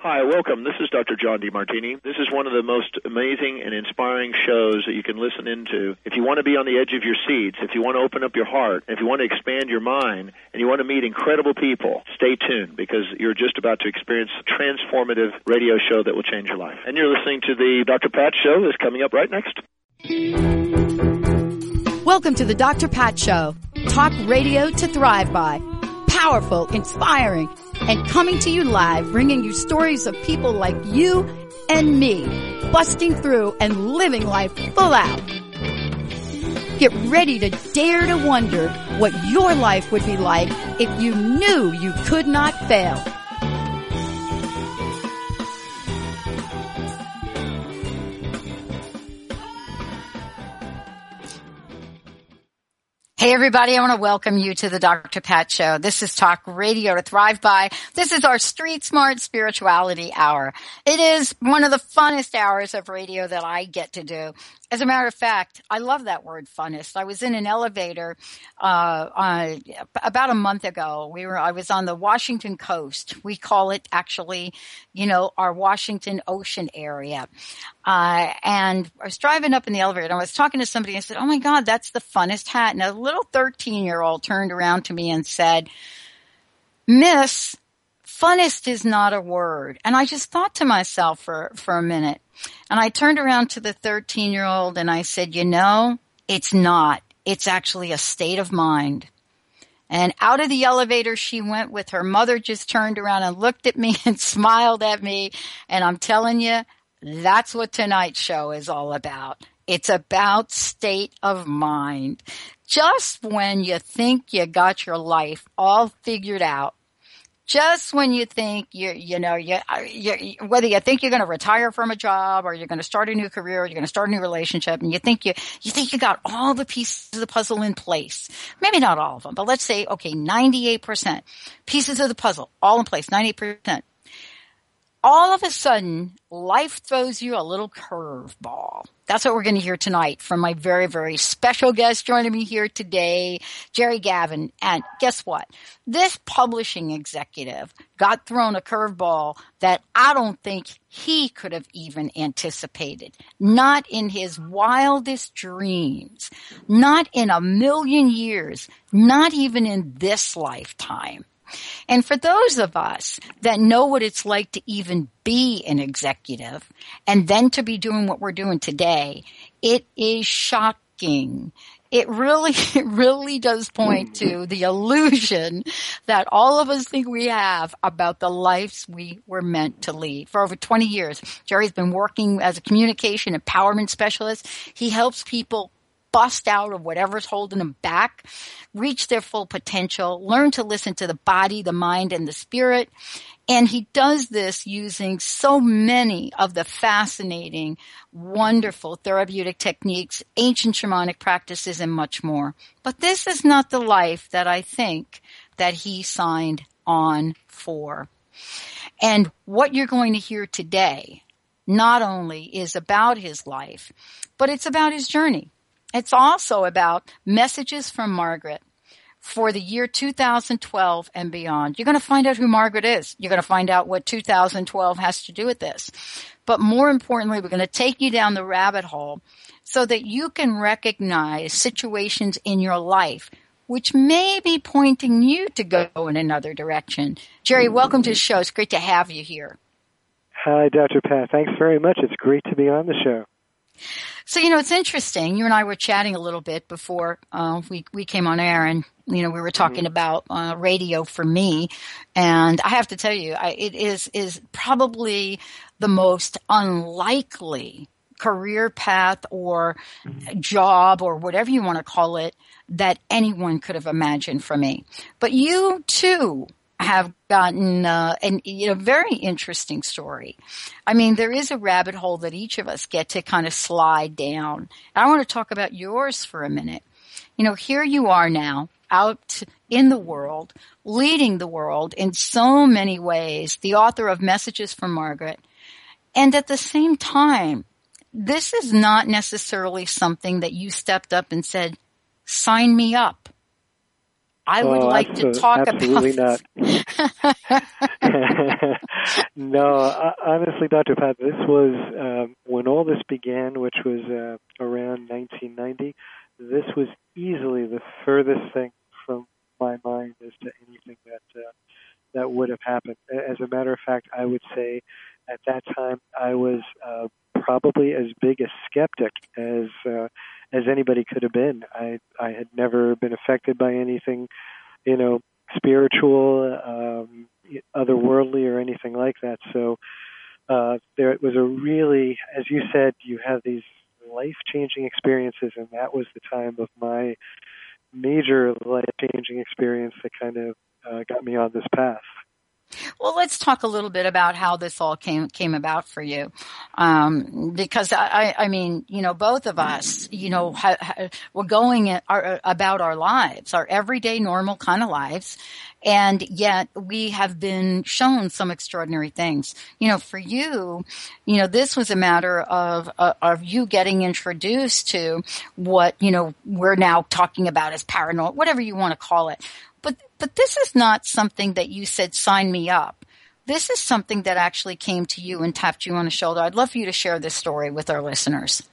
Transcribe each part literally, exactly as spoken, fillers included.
Hi, welcome. This is Doctor John DeMartini. This is one of the most amazing and inspiring shows that you can listen into. If you want to be on the edge of your seats, if you want to open up your heart, if you want to expand your mind, and you want to meet incredible people, stay tuned because you're just about to experience a transformative radio show that will change your life. And you're listening to the Doctor Pat Show that's coming up right next. Welcome to the Doctor Pat Show. Talk radio to thrive by. Powerful, inspiring, and coming to you live, bringing you stories of people like you and me, busting through and living life full out. Get ready to dare to wonder what your life would be like if you knew you could not fail. Hey everybody, I want to welcome you to the Doctor Pat Show. This is Talk Radio to Thrive By. This is our Street Smart Spirituality Hour. It is one of the funnest hours of radio that I get to do. As a matter of fact, I love that word funnest. I was in an elevator uh, uh about a month ago. We were I was on the Washington coast. We call it actually, you know, our Washington Ocean area. Uh and I was driving up in the elevator and I was talking to somebody and I said, "Oh my God, that's the funnest hat." And a little thirteen-year-old turned around to me and said, "Miss, funnest is not a word." And I just thought to myself for for a minute. And I turned around to the thirteen-year-old and I said, "You know, it's not. It's actually a state of mind." And out of the elevator she went with her mother, just turned around and looked at me and smiled at me. And I'm telling you, that's what tonight's show is all about. It's about state of mind. Just when you think you got your life all figured out, just when you think you you know you, you whether you think you're going to retire from a job or you're going to start a new career or you're going to start a new relationship, and you think you you think you got all the pieces of the puzzle in place, maybe not all of them, but let's say okay, ninety-eight percent pieces of the puzzle all in place, ninety-eight percent. All of a sudden, life throws you a little curveball. That's what we're going to hear tonight from my very, very special guest joining me here today, Jerry Gavin. And guess what? This publishing executive got thrown a curveball that I don't think he could have even anticipated. Not in his wildest dreams. Not in a million years. Not even in this lifetime. And for those of us that know what it's like to even be an executive and then to be doing what we're doing today, it is shocking. It really, it really does point to the illusion that all of us think we have about the lives we were meant to lead. For over twenty years, Jerry's been working as a communication empowerment specialist. He helps people bust out of whatever's holding them back, reach their full potential, learn to listen to the body, the mind, and the spirit. And he does this using so many of the fascinating, wonderful therapeutic techniques, ancient shamanic practices, and much more. But this is not the life that I think that he signed on for. And what you're going to hear today not only is about his life, but it's about his journey. It's also about messages from Margaret for the year two thousand twelve and beyond. You're going to find out who Margaret is. You're going to find out what two thousand twelve has to do with this. But more importantly, we're going to take you down the rabbit hole so that you can recognize situations in your life which may be pointing you to go in another direction. Jerry, welcome to the show. It's great to have you here. Hi, Doctor Pat. Thanks very much. It's great to be on the show. So, you know, it's interesting. You and I were chatting a little bit before uh, we, we came on air, and, you know, we were talking mm-hmm. about uh, radio for me. And I have to tell you, I, it is, is probably the most unlikely career path or mm-hmm. job or whatever you want to call it that anyone could have imagined for me. But you, too, have gotten uh, an, you know, very interesting story. I mean, there is a rabbit hole that each of us get to kind of slide down. I want to talk about yours for a minute. You know, here you are now out in the world, leading the world in so many ways, the author of Messages from Margaret. And at the same time, this is not necessarily something that you stepped up and said, sign me up. I would oh, like absolutely, to talk absolutely about not. No, uh, honestly, Doctor Pat, this was um, when all this began, which was uh, around nineteen ninety. This was easily the furthest thing from my mind as to anything that uh, that would have happened. As a matter of fact, I would say at that time I was uh, probably as big a skeptic as uh, as anybody could have been. I I had never been affected by anything, you know, spiritual, um, otherworldly, or anything like that. So uh, there was a really, as you said, you have these life-changing experiences, and that was the time of my major life-changing experience that kind of uh, got me on this path. Well, let's talk a little bit about how this all came came about for you, um, because I, I mean, you know, both of us, you know, ha, ha, we're going at our, about our lives, our everyday, normal kind of lives, and yet we have been shown some extraordinary things. You know, for you, you know, this was a matter of uh, of you getting introduced to what, you know, we're now talking about as paranormal, whatever you want to call it. But but this is not something that you said, sign me up. This is something that actually came to you and tapped you on the shoulder. I'd love for you to share this story with our listeners.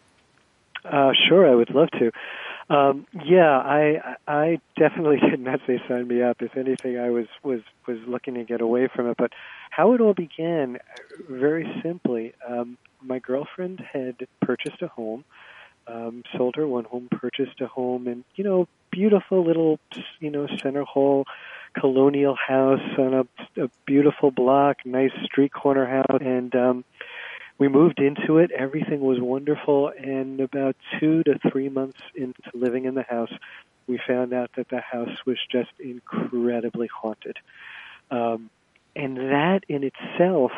Uh, sure, I would love to. Um, yeah, I I definitely did not say sign me up. If anything, I was, was, was looking to get away from it. But how it all began, very simply, um, my girlfriend had purchased a home. Um, sold her one home, purchased a home, and, you know, beautiful little, you know, center hall colonial house on a, a beautiful block, nice street corner house. And um, we moved into it. Everything was wonderful. And about two to three months into living in the house, we found out that the house was just incredibly haunted. Um, and that in itself,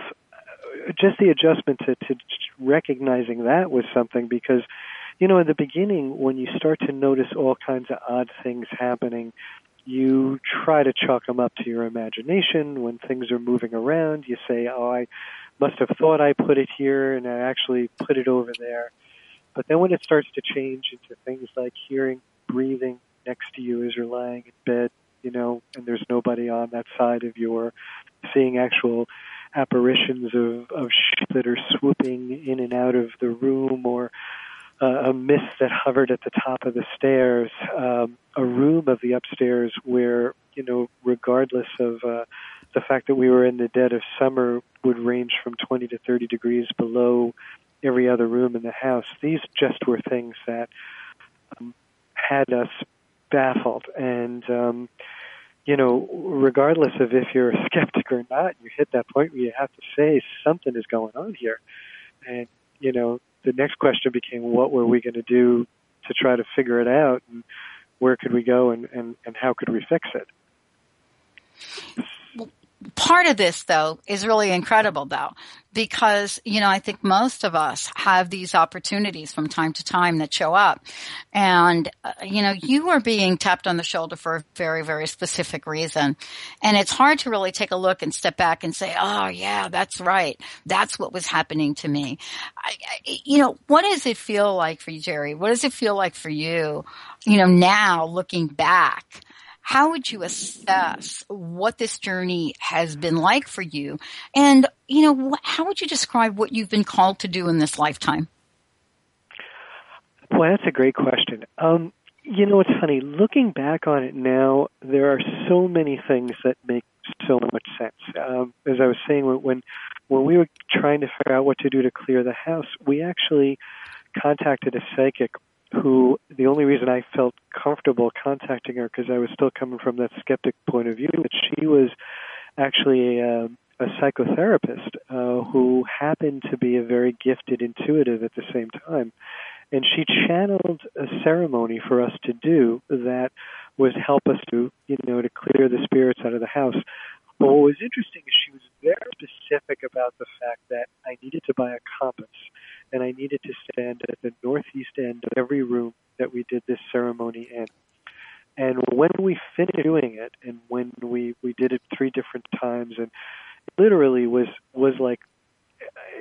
just the adjustment to, to recognizing that was something, because you know, in the beginning, when you start to notice all kinds of odd things happening, you try to chalk them up to your imagination. When things are moving around, you say, oh, I must have thought I put it here, and I actually put it over there. But then when it starts to change into things like hearing breathing next to you as you're lying in bed, you know, and there's nobody on that side of you, or seeing actual apparitions of, of shit that are swooping in and out of the room, or Uh, a mist that hovered at the top of the stairs, um, a room of the upstairs where, you know, regardless of uh, the fact that we were in the dead of summer, would range from twenty to thirty degrees below every other room in the house. These just were things that um, had us baffled. And, um, you know, regardless of if you're a skeptic or not, you hit that point where you have to say something is going on here. And, you know, the next question became, what were we going to do to try to figure it out, and where could we go, and, and, and how could we fix it? Part of this, though, is really incredible, though, because, you know, I think most of us have these opportunities from time to time that show up. And, uh, you know, you are being tapped on the shoulder for a very, very specific reason. And it's hard to really take a look and step back and say, oh, yeah, that's right. That's what was happening to me. I, I, you know, what does it feel like for you, Jerry? What does it feel like for you, you know, now looking back? How would you assess what this journey has been like for you? And, you know, how would you describe what you've been called to do in this lifetime? Boy, that's a great question. Um, you know, it's funny. Looking back on it now, there are so many things that make so much sense. Um, as I was saying, when when we were trying to figure out what to do to clear the house, we actually contacted a psychic who, the only reason I felt comfortable contacting her, because I was still coming from that skeptic point of view, that she was actually a, a psychotherapist uh, who happened to be a very gifted intuitive at the same time. And she channeled a ceremony for us to do that was help us to, you know, to clear the spirits out of the house. But what was interesting is she was very specific about the fact that I needed to buy a compass, and I needed to stand at the northeast end of every room that we did this ceremony in. And when we finished doing it, and when we, we did it three different times, and it literally was, was like,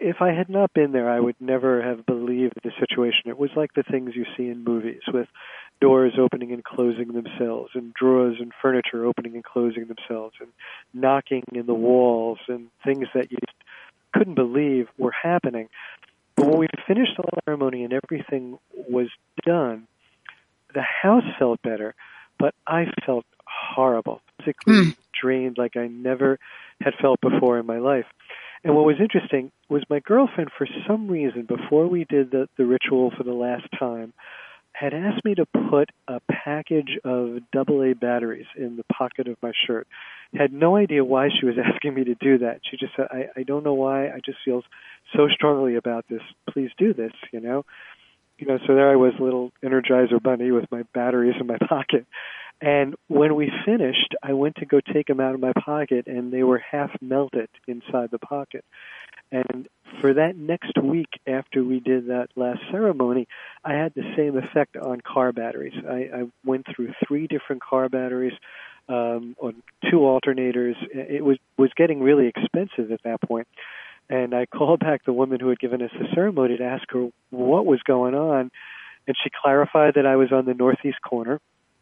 if I had not been there, I would never have believed the situation. It was like the things you see in movies, with doors opening and closing themselves, and drawers and furniture opening and closing themselves, and knocking in the walls, and things that you couldn't believe were happening. But when we finished the ceremony and everything was done, the house felt better, but I felt horrible, physically mm. drained like I never had felt before in my life. And what was interesting was my girlfriend, for some reason, before we did the, the ritual for the last time, had asked me to put a package of double A batteries in the pocket of my shirt. Had no idea why she was asking me to do that. She just said, I, I don't know why, I just feel so strongly about this. Please do this, you know? You know, so there I was, little Energizer bunny with my batteries in my pocket. And when we finished, I went to go take them out of my pocket, and they were half melted inside the pocket. And for that next week after we did that last ceremony, I had the same effect on car batteries. I, I went through three different car batteries, um, on two alternators. It was, was getting really expensive at that point. And I called back the woman who had given us the ceremony to ask her what was going on. And she clarified that I was on the northeast corner.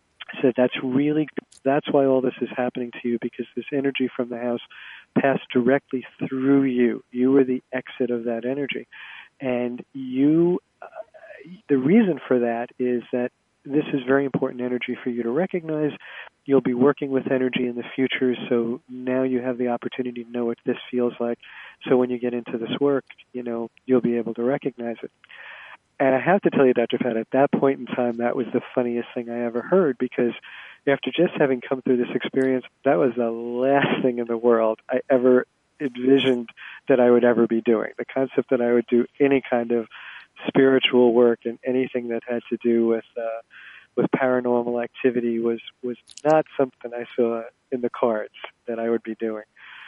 I said, that's really good. That's why all this is happening to you, because this energy from the house passed directly through you. You were the exit of that energy. And you, uh, the reason for that is that this is very important energy for you to recognize. You'll be working with energy in the future, so now you have the opportunity to know what this feels like. So when you get into this work, you know, you'll be able to recognize it. And I have to tell you, Doctor Pat, at that point in time, that was the funniest thing I ever heard, because after just having come through this experience, that was the last thing in the world I ever envisioned that I would ever be doing. The concept that I would do any kind of spiritual work and anything that had to do with uh, with paranormal activity was, was not something I saw in the cards that I would be doing.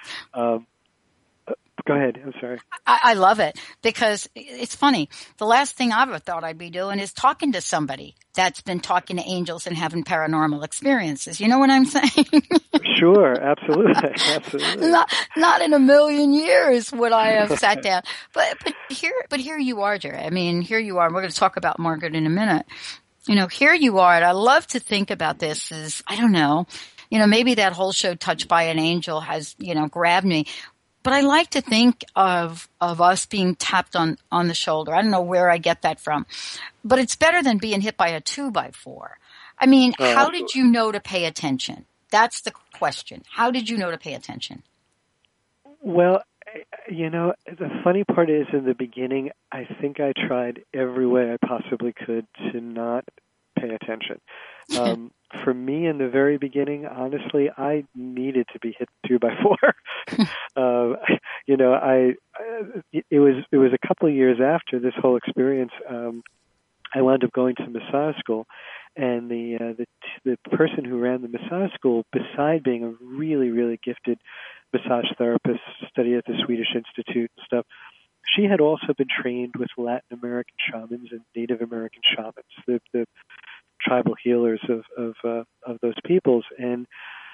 Um, Go ahead. I'm sorry. I, I love it, because it's funny. The last thing I ever thought I'd be doing is talking to somebody that's been talking to angels and having paranormal experiences. You know what I'm saying? Sure. Absolutely. Absolutely. Not, not in a million years would I have sat down. But, but here, but here you are, Jerry. I mean, here you are. We're going to talk about Margaret in a minute. You know, here you are. And I love to think about this as, I don't know, you know, maybe that whole show Touched by an Angel has, you know, grabbed me. But I like to think of, of us being tapped on, on the shoulder. I don't know where I get that from, but it's better than being hit by a two by four. I mean, uh, how did you know to pay attention? That's the question. How did you know to pay attention? Well, you know, the funny part is, in the beginning, I think I tried every way I possibly could to not pay attention. Um, for me, in the very beginning, honestly, I needed to be hit two by four. uh, you know, I it was it was a couple of years after this whole experience. Um, I wound up going to massage school, and the uh, the the person who ran the massage school, beside being a really really gifted massage therapist, studied at the Swedish Institute and stuff, she had also been trained with Latin American shamans and Native American shamans, the the tribal healers of of, uh, of those peoples, and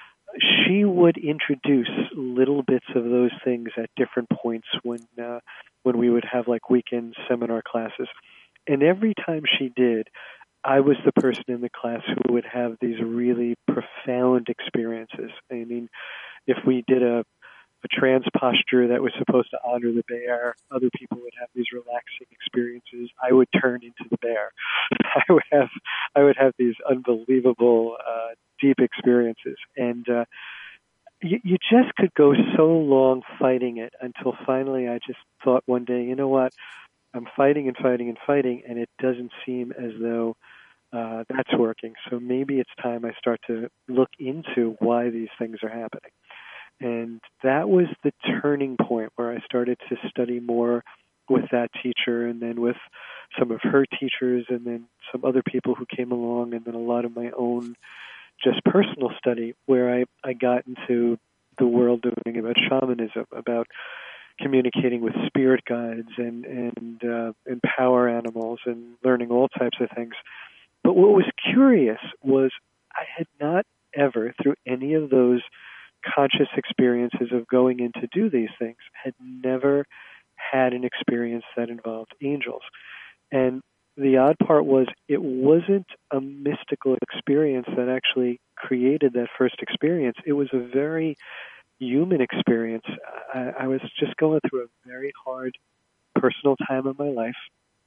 she would introduce little bits of those things at different points when uh, when we would have like weekend seminar classes. And every time she did, I was the person in the class who would have these really profound experiences. I mean, if we did a a trance posture that was supposed to honor the bear, other people would have these relaxing experiences. I would turn into the bear. I would have, I would have these unbelievable, uh, deep experiences. And, uh, you, you just could go so long fighting it until finally I just thought one day, you know what? I'm fighting and fighting and fighting, and it doesn't seem as though, uh, that's working. So maybe it's time I start to look into why these things are happening. And that was the turning point where I started to study more with that teacher, and then with some of her teachers, and then some other people who came along, and then a lot of my own just personal study, where I, I got into the world doing about shamanism, about communicating with spirit guides and, and, uh, and power animals, and learning all types of things. But what was curious was I had not ever, through any of those conscious experiences of going in to do these things, had never had an experience that involved angels. And the odd part was it wasn't a mystical experience that actually created that first experience. It was a very human experience. I, I was just going through a very hard personal time of my life.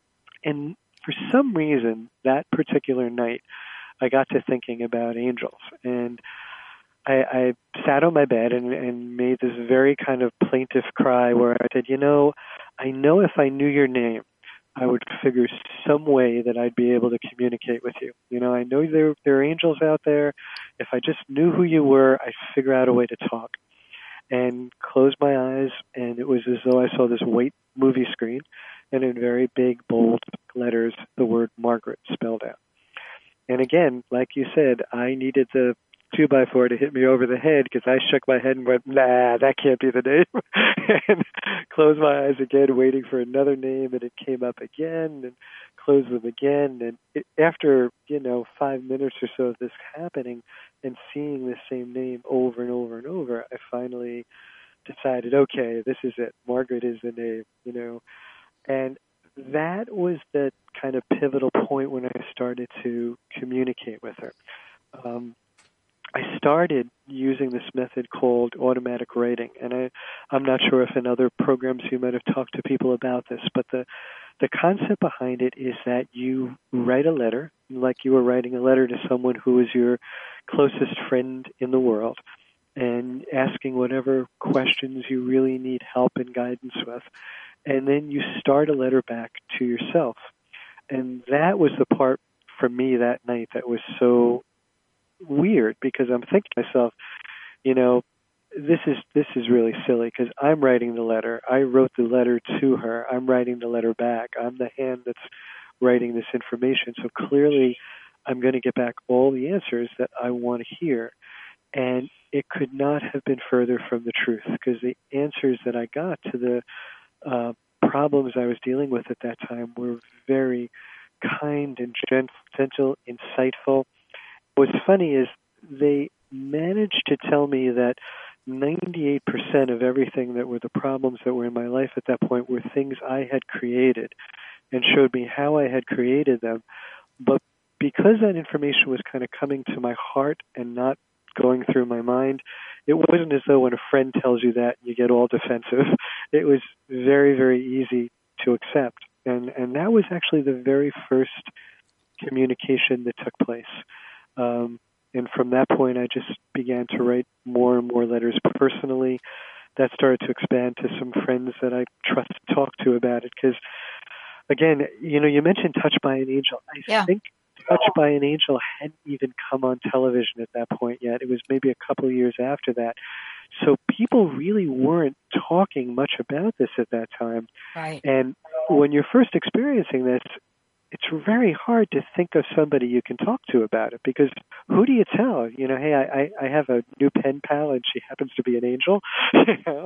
And for some reason, that particular night, I got to thinking about angels. And I, I sat on my bed and, and made this very kind of plaintive cry where I said, you know, I know if I knew your name, I would figure some way that I'd be able to communicate with you. You know, I know there, there are angels out there. If I just knew who you were, I'd figure out a way to talk. And closed my eyes, and it was as though I saw this white movie screen, and in very big, bold letters, the word Margaret spelled out. And again, like you said, I needed the two by four to hit me over the head because I shook my head and went, nah, that can't be the name. And closed my eyes again, waiting for another name, and it came up again, and closed them again. And it, after, you know, five minutes or so of this happening and seeing the same name over and over and over, I finally decided, okay, this is it. Margaret is the name, you know. And that was the kind of pivotal point when I started to communicate with her. Um, I started using this method called automatic writing, and I, I'm not sure if in other programs you might have talked to people about this, but the, the concept behind it is that you write a letter, like you were writing a letter to someone who is your closest friend in the world, and asking whatever questions you really need help and guidance with, and then you start a letter back to yourself. And that was the part for me that night that was so weird, because I'm thinking to myself, you know, this is this is really silly because I'm writing the letter. I wrote the letter to her. I'm writing the letter back. I'm the hand that's writing this information. So clearly I'm going to get back all the answers that I want to hear. And it could not have been further from the truth, because the answers that I got to the uh, problems I was dealing with at that time were very kind and gentle, insightful. What's funny is they managed to tell me that ninety-eight percent of everything that were the problems that were in my life at that point were things I had created, and showed me how I had created them. But because that information was kind of coming to my heart and not going through my mind, it wasn't as though when a friend tells you that you get all defensive. It was very, very easy to accept. And, and that was actually the very first communication that took place. Um, and from that point, I just began to write more and more letters personally. That started to expand to some friends that I trust to talk to about it. Because, again, you know, you mentioned Touched by an Angel. I yeah. think Touched by an Angel hadn't even come on television at that point yet. It was maybe a couple of years after that. So people really weren't talking much about this at that time. Right. And when you're first experiencing this, it's very hard to think of somebody you can talk to about it, because who do you tell? You know, hey, I, I have a new pen pal and she happens to be an angel. You know,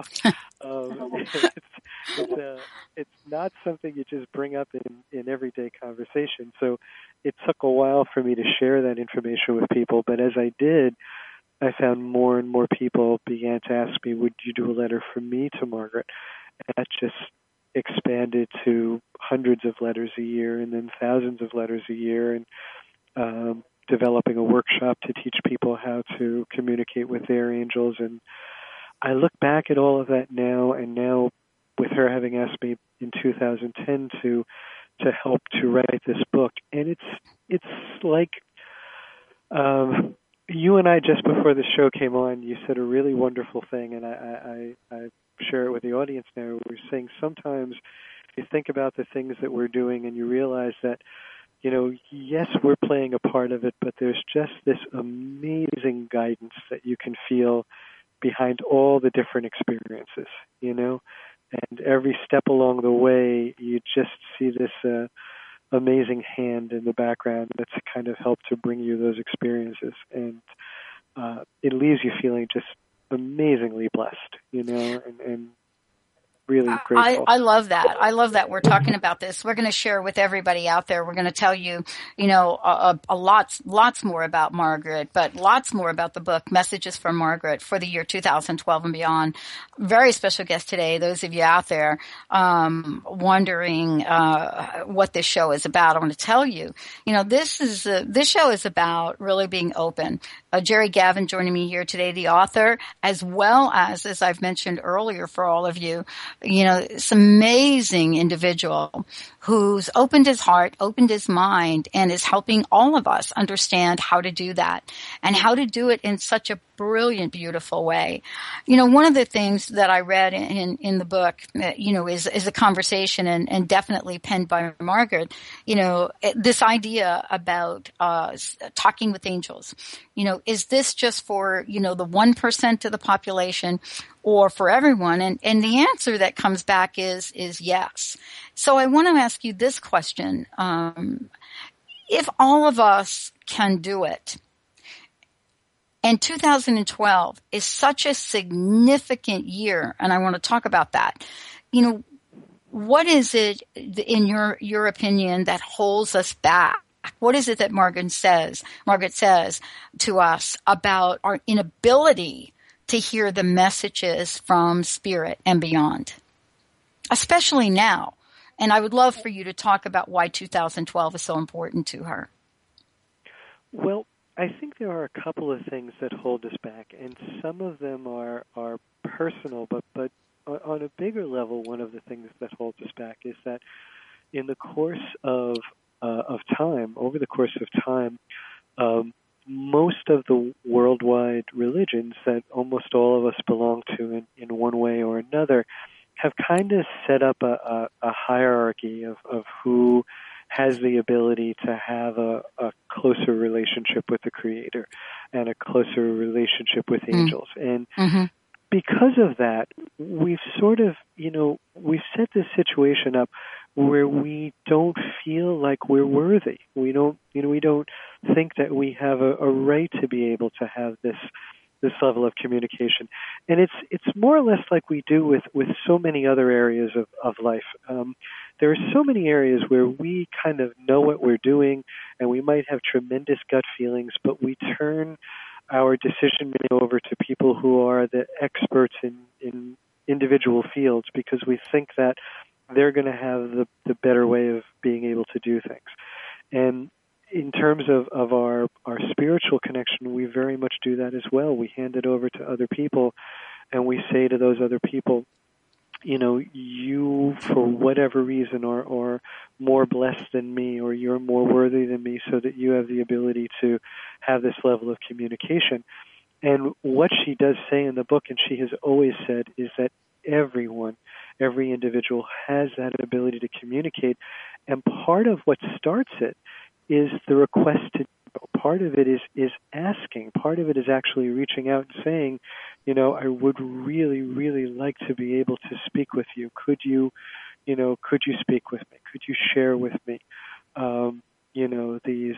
um, it's it's, uh, it's not something you just bring up in, in everyday conversation. So it took a while for me to share that information with people, but as I did, I found more and more people began to ask me, would you do a letter from me to Margaret? And that just expanded to hundreds of letters a year, and then thousands of letters a year, and um, developing a workshop to teach people how to communicate with their angels. And I look back at all of that now, and now with her having asked me in two thousand ten to to help to write this book, and it's it's like um, you and I, just before the show came on, you said a really wonderful thing, and I, I, I share it with the audience now. We're saying sometimes you think about the things that we're doing and you realize that, you know, yes, we're playing a part of it, but there's just this amazing guidance that you can feel behind all the different experiences, you know, and every step along the way, you just see this uh, amazing hand in the background that's kind of helped to bring you those experiences. And uh, it leaves you feeling just amazingly blessed, you know, and, and really grateful. I, I love that. I love that we're talking about this. We're going to share with everybody out there. We're going to tell you, you know, a, a lots, lots more about Margaret, but lots more about the book, Messages from Margaret for the year two thousand twelve and beyond. Very special guest today. Those of you out there, um, wondering, uh, what this show is about, I want to tell you, you know, this is, uh, this show is about really being open. Uh, Jerry Gavin joining me here today, the author, as well as, as I've mentioned earlier for all of you, you know, this amazing individual who's opened his heart, opened his mind, and is helping all of us understand how to do that and how to do it in such a brilliant, beautiful way. You know, one of the things that I read in, in the book, you know, is, is a conversation and, and definitely penned by Margaret, you know, this idea about, uh, talking with angels. You know, is this just for, you know, the one percent of the population or for everyone? And, and the answer that comes back is, is yes. So I want to ask you this question. Um, if all of us can do it, and two thousand twelve is such a significant year, and I want to talk about that. You know, what is it, in your your opinion, that holds us back? What is it that Margaret says, Margaret says to us about our inability to hear the messages from Spirit and beyond, especially now? And I would love for you to talk about why two thousand twelve is so important to her. Well, I think there are a couple of things that hold us back, and some of them are, are personal, but, but on a bigger level, one of the things that holds us back is that in the course of uh, of time, over the course of time, um, most of the worldwide religions that almost all of us belong to in, in one way or another have kind of set up a, a, a hierarchy of, of who has the ability to have a, a closer relationship with the Creator and a closer relationship with mm. angels. And mm-hmm. because of that, we've sort of, you know, we've set this situation up where we don't feel like we're worthy. We don't, you know, we don't think that we have a, a right to be able to have this this level of communication. And it's it's more or less like we do with, with so many other areas of, of life. Um, there are so many areas where we kind of know what we're doing, and we might have tremendous gut feelings, but we turn our decision-making over to people who are the experts in, in individual fields because we think that they're going to have the, the better way of being able to do things. And in terms of, of our, our spiritual connection, we very much do that as well. We hand it over to other people, and we say to those other people, you know, you, for whatever reason, are, are more blessed than me, or you're more worthy than me, so that you have the ability to have this level of communication. And what she does say in the book, and she has always said, is that everyone, every individual has that ability to communicate. And part of what starts it is the request to know. Part of it is, is asking. Part of it is actually reaching out and saying, you know, I would really, really like to be able to speak with you. Could you, you know, could you speak with me? Could you share with me, um, you know, these,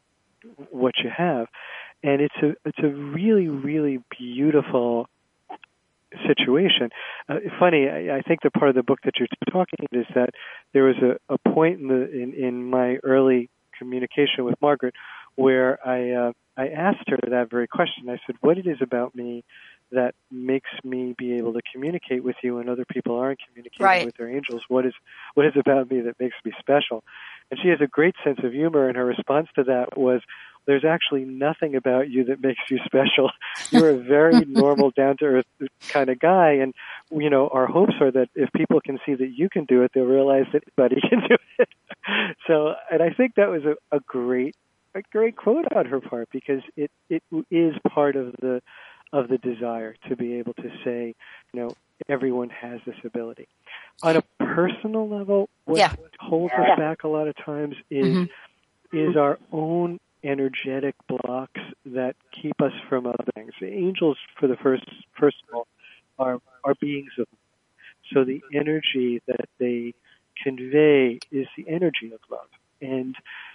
what you have? And it's a, it's a really, really beautiful situation. Uh, funny, I, I think the part of the book that you're talking about is that there was a, a point in the in, in my early communication with Margaret where I uh, I asked her that very question. I said, what it is about me that makes me be able to communicate with you and other people aren't communicating right. with their angels? What is what is about me that makes me special? And she has a great sense of humor, and her response to that was, there's actually nothing about you that makes you special. You're a very normal, down-to-earth kind of guy, and, you know, our hopes are that if people can see that you can do it, they'll realize that anybody can do it. So, and I think that was a, a great, a great quote on her part, because it, it is part of the of the desire to be able to say, you know, everyone has this ability. On a personal level, what yeah. holds us back a lot of times is mm-hmm. is our own energetic blocks that keep us from other things. The angels, for the first, first of all, are are beings of love. So the energy that they convey is the energy of love. And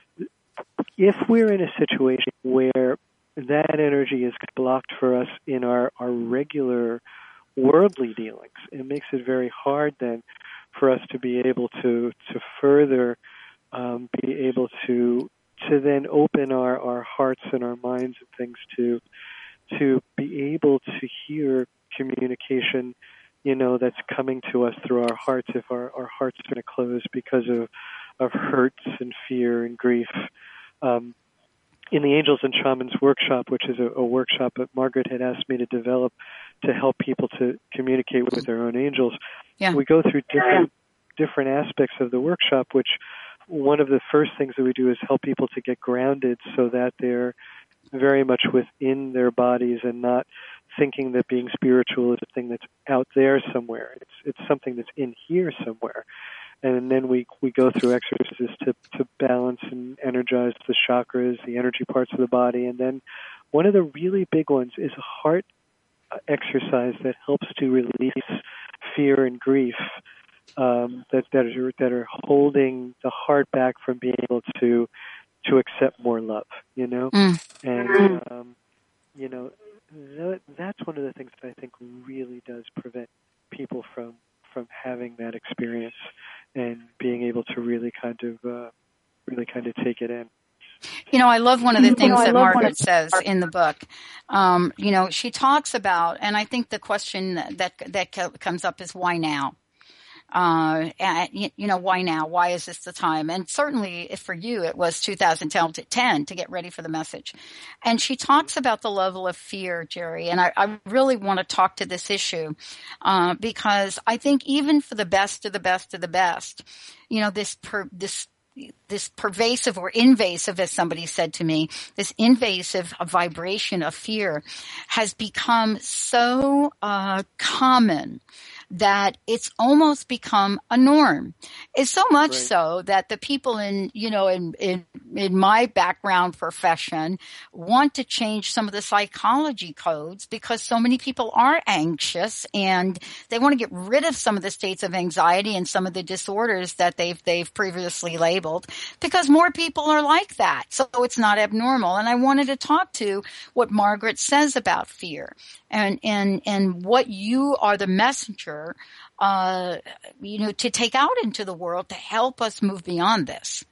if we're in a situation where that energy is blocked for us in our, our regular worldly dealings. It makes it very hard then for us to be able to to further um, be able to to then open our, our hearts and our minds and things to to be able to hear communication, you know, that's coming to us through our hearts if our, our hearts are going to close because of, of hurts and fear and grief. Um, in the Angels and Shamans workshop, which is a, a workshop that Margaret had asked me to develop to help people to communicate with their own angels, yeah. we go through different different aspects of the workshop, which one of the first things that we do is help people to get grounded so that they're very much within their bodies and not thinking that being spiritual is a thing that's out there somewhere. It's it's something that's in here somewhere. And then we we go through exercises to, to balance and energize the chakras, the energy parts of the body. And then one of the really big ones is a heart exercise that helps to release fear and grief um, that, that, are, that are holding the heart back from being able to to accept more love, you know? Mm. And, um, you know, th- that's one of the things that I think really does prevent people from, from having that experience and being able to really kind of, uh, really kind of take it in. You know, I love one of the things you know, that Margaret says in the book. Um, you know, she talks about, and I think the question that, that comes up is why now? Uh, and, you know, why now? Why is this the time? And certainly if for you, it was two thousand ten to get ready for the message. And she talks about the level of fear, Jerry. And I, I really want to talk to this issue, uh, because I think even for the best of the best of the best, you know, this, per, this, this pervasive or invasive, as somebody said to me, this invasive vibration of fear has become so, uh, common that it's almost become a norm. It's so much right. so that the people in, you know, in, in, in my background profession want to change some of the psychology codes because so many people are anxious and they want to get rid of some of the states of anxiety and some of the disorders that they've, they've previously labeled because more people are like that. So it's not abnormal. And I wanted to talk to what Margaret says about fear and, and, and what you are the messenger Uh, you know, to take out into the world to help us move beyond this?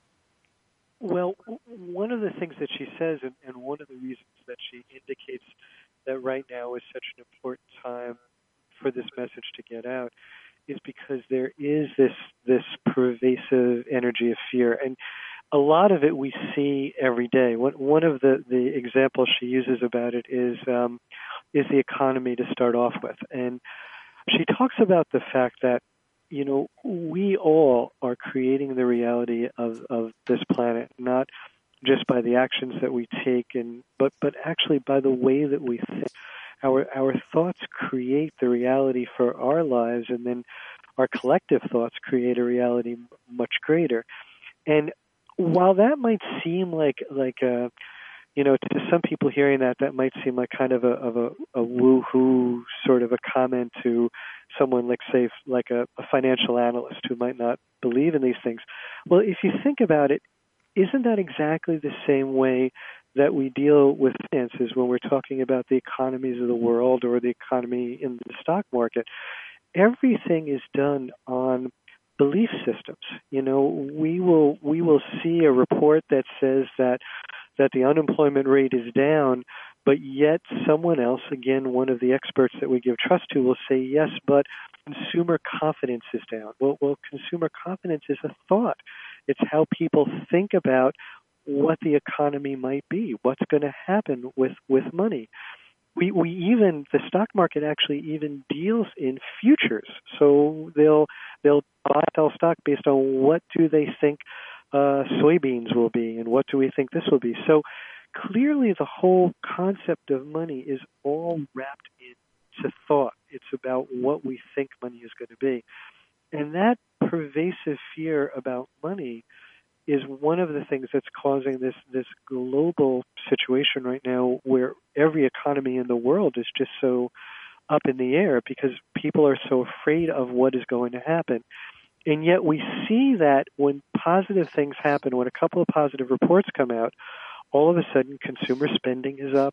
Well, one of the things that she says, and, and one of the reasons that she indicates that right now is such an important time for this message to get out, is because there is this this pervasive energy of fear, and a lot of it we see every day. One, one of the, the examples she uses about it is um, is the economy to start off with, and she talks about the fact that, you know, we all are creating the reality of, of this planet, not just by the actions that we take, and but but actually by the way that we think. Our our thoughts create the reality for our lives, and then our collective thoughts create a reality much greater. And while that might seem like like a You know, to some people hearing that, that might seem like kind of a of a, a woo-hoo sort of a comment to someone like, say, like a, a financial analyst who might not believe in these things. Well, if you think about it, isn't that exactly the same way that we deal with finances when we're talking about the economies of the world or the economy in the stock market? Everything is done on belief systems. You know, we will we will see a report that says that that the unemployment rate is down, but yet someone else, again, one of the experts that we give trust to, will say, yes, but consumer confidence is down. Well, well, consumer confidence is a thought. It's how people think about what the economy might be, what's going to happen with, with money. We we even, the stock market actually even deals in futures. So they'll they'll buy sell stock based on what do they think Uh, soybeans will be, and what do we think this will be? So clearly the whole concept of money is all wrapped into thought. It's about what we think money is going to be. And that pervasive fear about money is one of the things that's causing this, this global situation right now where every economy in the world is just so up in the air because people are so afraid of what is going to happen. And yet we see that when positive things happen, when a couple of positive reports come out, all of a sudden consumer spending is up,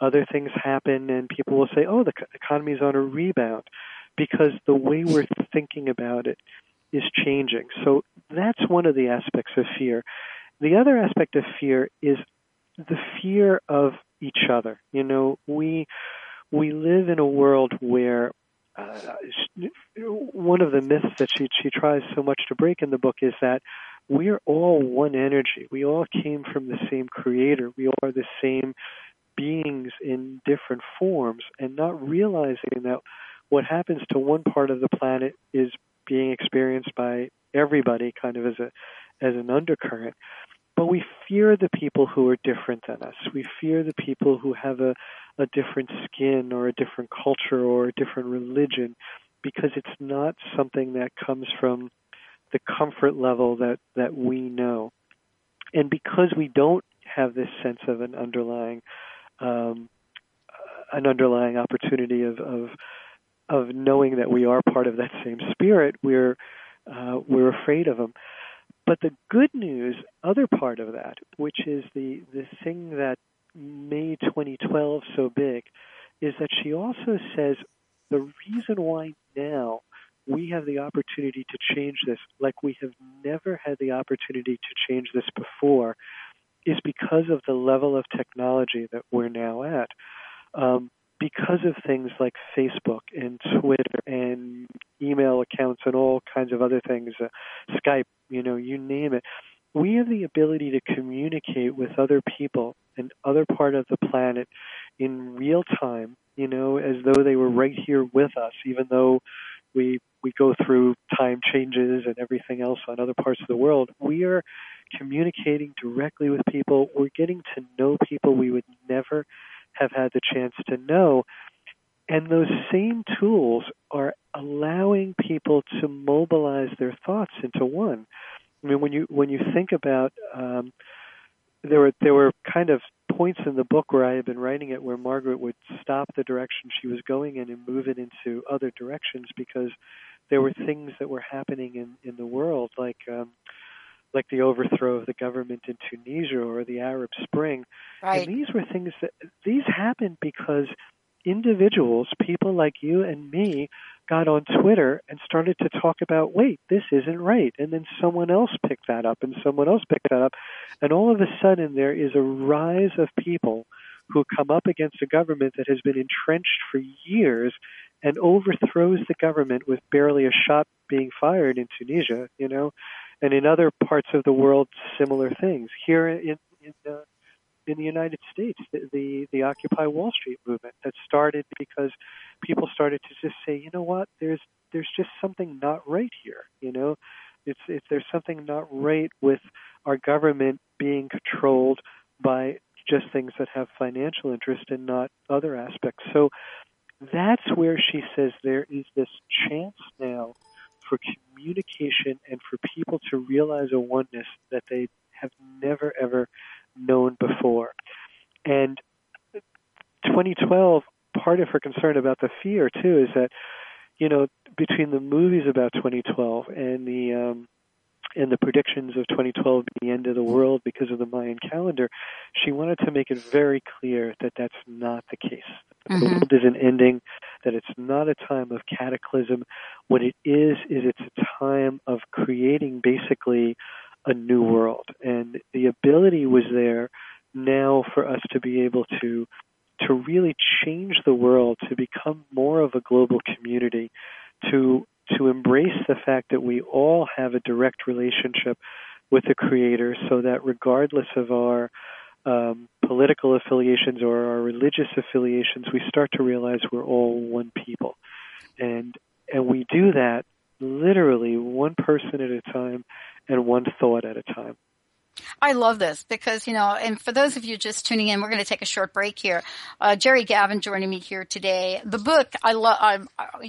other things happen and people will say, oh, the economy's on a rebound, because the way we're thinking about it is changing. So that's one of the aspects of fear. The other aspect of fear is the fear of each other. You know, we we live in a world where uh, one of the myths that she she tries so much to break in the book is that we're all one energy. We all came from the same creator. We all are the same beings in different forms, and not realizing that what happens to one part of the planet is being experienced by everybody kind of as a as an undercurrent. But we fear the people who are different than us. We fear the people who have a, a different skin or a different culture or a different religion, because it's not something that comes from the comfort level that, that we know. And because we don't have this sense of an underlying um, an underlying opportunity of, of of knowing that we are part of that same spirit, we're uh, we're afraid of them. But the good news, other part of that, which is the, the thing that made twenty twelve so big, is that she also says the reason why now we have the opportunity to change this, like we have never had the opportunity to change this before, is because of the level of technology that we're now at. Um, because of things like Facebook and Twitter and email accounts and all kinds of other things, uh, Skype, you know, you name it, we have the ability to communicate with other people in other part of the planet in real time, you know, as though they were right here with us, even though we we go through time changes and everything else on other parts of the world. We are communicating directly with people. We're getting to know people we would never have had the chance to know. And those same tools are allowing people to mobilize their thoughts into one. I mean, when you when you think about, um, there were there were kind of points in the book where I had been writing it where Margaret would stop the direction she was going in and move it into other directions, because there were things that were happening in, in the world, like um, like the overthrow of the government in Tunisia or the Arab Spring. Right. And these were things that, these happened because individuals, people like you and me, got on Twitter and started to talk about, wait, this isn't right. And then someone else picked that up and someone else picked that up. And all of a sudden there is a rise of people who come up against a government that has been entrenched for years and overthrows the government with barely a shot being fired in Tunisia, you know, and in other parts of the world, similar things. Here in in, uh, in the United States, the, the the Occupy Wall Street movement that started because people started to just say, you know what, there's there's just something not right here, you know, it's it's there's something not right with our government being controlled by just things that have financial interest and not other aspects. So that's where she says there is this chance now for communication and for people to realize a oneness that they have never, ever known before. And twenty twelve, part of her concern about the fear, too, is that, you know, between the movies about twenty twelve and the um, and the predictions of twenty twelve being the end of the world because of the Mayan calendar, she wanted to make it very clear that that's not the case. Mm-hmm. The world isn't ending, that it's not a time of cataclysm. What it is, is it's a time of creating basically a new world. And the ability was there now for us to be able to to really change the world, to become more of a global community, to to embrace the fact that we all have a direct relationship with the Creator, so that regardless of our um, political affiliations or our religious affiliations, we start to realize we're all one people. And and we do that literally one person at a time and one thought at a time. I love this because, you know, and for those of you just tuning in, we're going to take a short break here. Uh, Jerry Gavin joining me here today. The book, I love,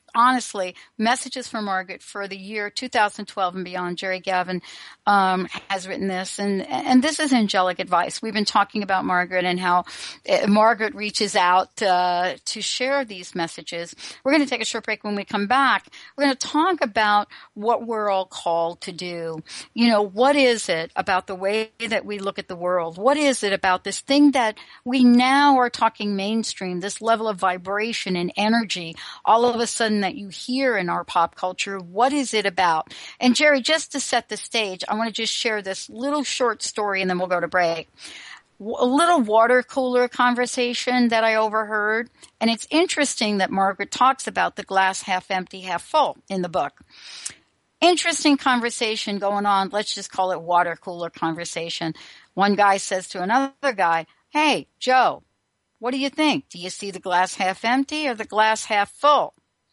honestly, messages from Margaret for the year two thousand twelve and beyond. Jerry Gavin um, has written this, and and this is angelic advice. We've been talking about Margaret and how uh, Margaret reaches out uh, to share these messages. We're going to take a short break. When we come back, we're going to talk about what we're all called to do. You know, what is it about the way that we look at the world? What is it about this thing that we now are talking mainstream, this level of vibration and energy, all of a sudden that you hear in our pop culture? What is it about? And Jerry, just to set the stage, I want to just share this little short story and then we'll go to break. A little water cooler conversation that I overheard. And it's interesting that Margaret talks about the glass half empty, half full in the book. Interesting conversation going on. Let's just call it water cooler conversation. One guy says to another guy, "Hey, Joe, what do you think? Do you see the glass half empty or the glass half full?"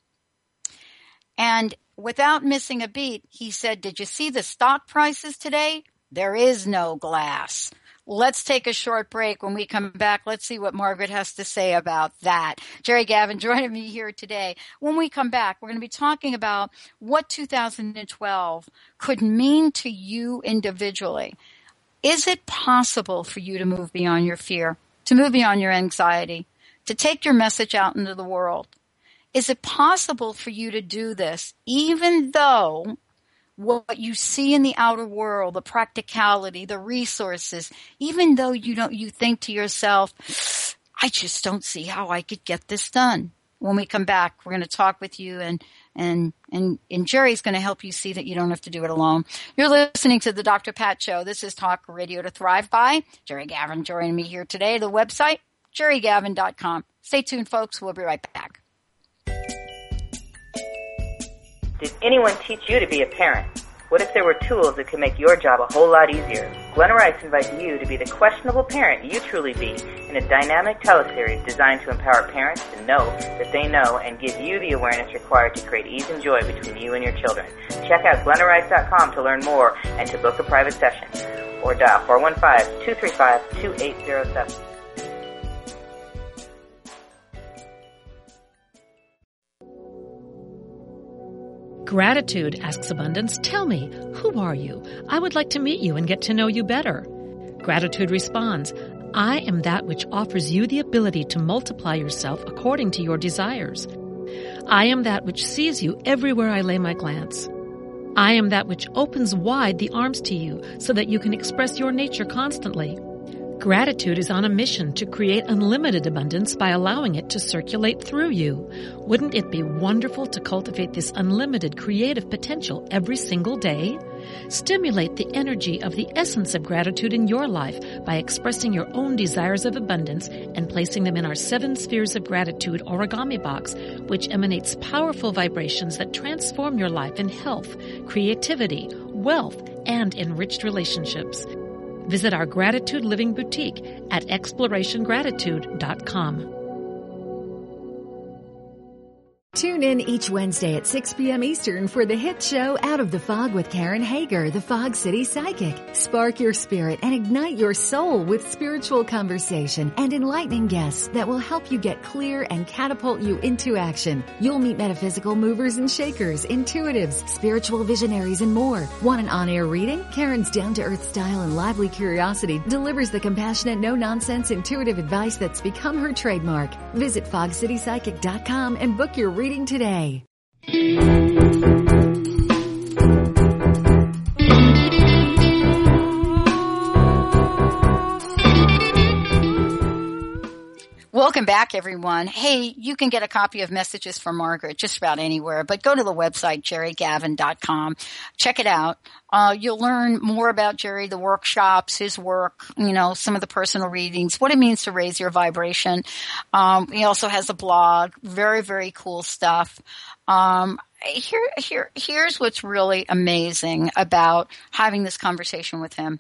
And without missing a beat, he said, "Did you see the stock prices today? There is no glass." Let's take a short break. When we come back, let's see what Margaret has to say about that. Jerry Gavin joining me here today. When we come back, we're going to be talking about what two thousand twelve could mean to you individually. Is it possible for you to move beyond your fear, to move beyond your anxiety, to take your message out into the world? Is it possible for you to do this even though what you see in the outer world, the practicality, the resources, even though you don't, you think to yourself, "I just don't see how I could get this done"? When we come back, we're going to talk with you, and and and, and Jerry's going to help you see that you don't have to do it alone. You're listening to the Doctor Pat Show. This is Talk Radio to Thrive By. Jerry Gavin joining me here today. The website, jerry gavin dot com. Stay tuned, folks. We'll be right back. Did anyone teach you to be a parent? What if there were tools that could make your job a whole lot easier? Glenna Rice invites you to be the questionable parent you truly be in a dynamic teleseries designed to empower parents to know that they know and give you the awareness required to create ease and joy between you and your children. Check out glenna rice dot com to learn more and to book a private session. Or dial four one five, two three five, two eight zero seven. Gratitude asks Abundance, "Tell me, who are you? I would like to meet you and get to know you better." Gratitude responds, "I am that which offers you the ability to multiply yourself according to your desires. I am that which sees you everywhere I lay my glance. I am that which opens wide the arms to you so that you can express your nature constantly." Gratitude is on a mission to create unlimited abundance by allowing it to circulate through you. Wouldn't it be wonderful to cultivate this unlimited creative potential every single day? Stimulate the energy of the essence of gratitude in your life by expressing your own desires of abundance and placing them in our seven spheres of gratitude origami box, which emanates powerful vibrations that transform your life in health, creativity, wealth, and enriched relationships. Visit our Gratitude Living Boutique at exploration gratitude dot com. Tune in each Wednesday at six p.m. Eastern for the hit show Out of the Fog with Karen Hager, the Fog City Psychic. Spark your spirit and ignite your soul with spiritual conversation and enlightening guests that will help you get clear and catapult you into action. You'll meet metaphysical movers and shakers, intuitives, spiritual visionaries, and more. Want an on-air reading? Karen's down-to-earth style and lively curiosity delivers the compassionate, no-nonsense, intuitive advice that's become her trademark. Visit fog city psychic dot com and book your reading today. Welcome back, everyone. Hey, you can get a copy of Messages from Margaret just about anywhere, but go to the website, jerry gavin dot com. Check it out. Uh, you'll learn more about Jerry, the workshops, his work, you know, some of the personal readings, what it means to raise your vibration. Um, he also has a blog. Very, very cool stuff. Um, here, here, here's what's really amazing about having this conversation with him.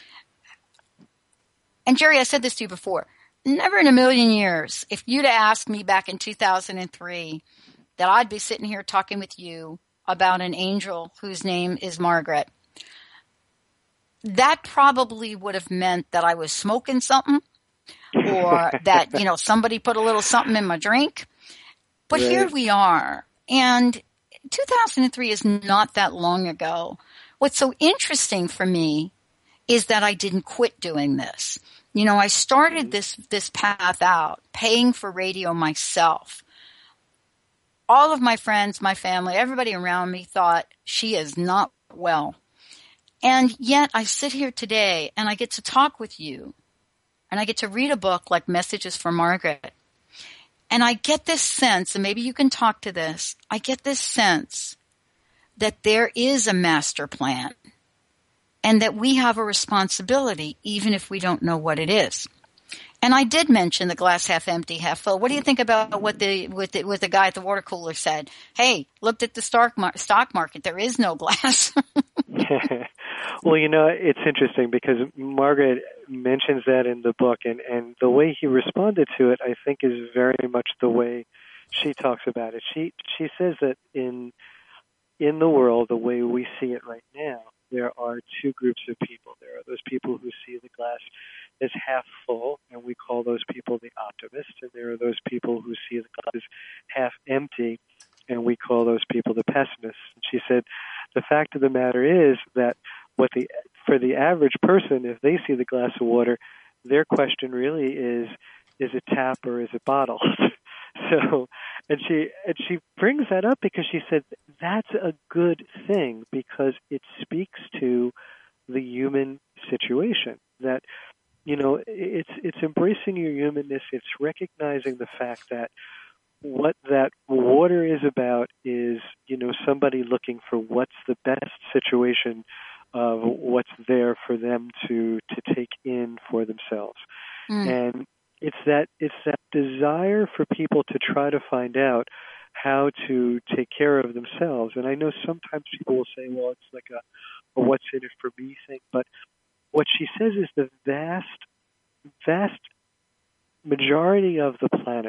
And Jerry, I said this to you before. Never in a million years, if you'd asked me back in two thousand three that I'd be sitting here talking with you about an angel whose name is Margaret, that probably would have meant that I was smoking something or that, you know, somebody put a little something in my drink. But right. Here we are. And two thousand three is not that long ago. What's so interesting for me is that I didn't quit doing this. You know, I started this, this path out, paying for radio myself. All of my friends, my family, everybody around me thought she is not well. And yet I sit here today and I get to talk with you and I get to read a book like Messages from Margaret. And I get this sense, and maybe you can talk to this, I get this sense that there is a master plan and that we have a responsibility even if we don't know what it is. And I did mention the glass half empty, half full. What do you think about what the what the, what the guy at the water cooler said? Hey, looked at the stock mar- stock market. There is no glass. Well, you know, it's interesting because Margaret mentions that in the book, and, and the way he responded to it, I think, is very much the way she talks about it. She she says that in in the world, the way we see it right now, there are two groups of people. There are those people who see the glass as half full, and we call those people the optimists, and there are those people who see the glass as half empty, and we call those people the pessimists. And she said, the fact of the matter is that what the for the average person, if they see the glass of water, their question really is, is it tap or is it bottle? So, and she and she brings that up because she said that's a good thing because it speaks to the human situation. That, you know, it's it's embracing your humanness. It's recognizing the fact that what that water is about is, you know, somebody looking for what's the best situation of what's there for them to to take in for themselves. Mm. And it's that it's that desire for people to try to find out how to take care of themselves. And I know sometimes people will say, well, it's like a, a what's in it for me thing. But what she says is the vast, vast majority of the planet